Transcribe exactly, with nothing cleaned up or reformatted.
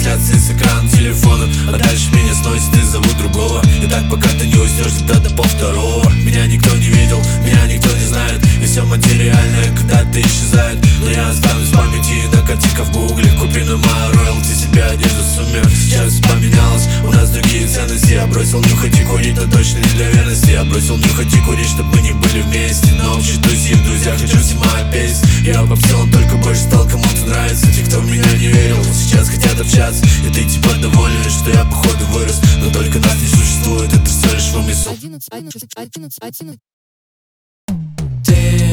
трансляции с экрана телефона, а дальше меня сносит и зовут другого. И так пока ты не уснешь, тогда до пол второго. Меня никто не видел, меня никто не знает, и все материальное когда-то исчезает. Но я останусь в памяти на картинках в гугле. Купи на моя роялти себе одежду сумер. Сейчас все поменялось, у нас другие ценности. Я бросил нюхать и курить, но точно не для верности. Я бросил нюхать и курить, чтобы мы не были вместе. Но общий тусив, друзья, хочу всема петь. Я по целом только больше стал кому-то нравится. Те, кто в меня не верил, сейчас хотят общаться. И ты типа доволен, что я походу вырос. Но только нас не существует, это все лишь в умысл. одиннадцать, одиннадцать, одиннадцать, одиннадцать. Ты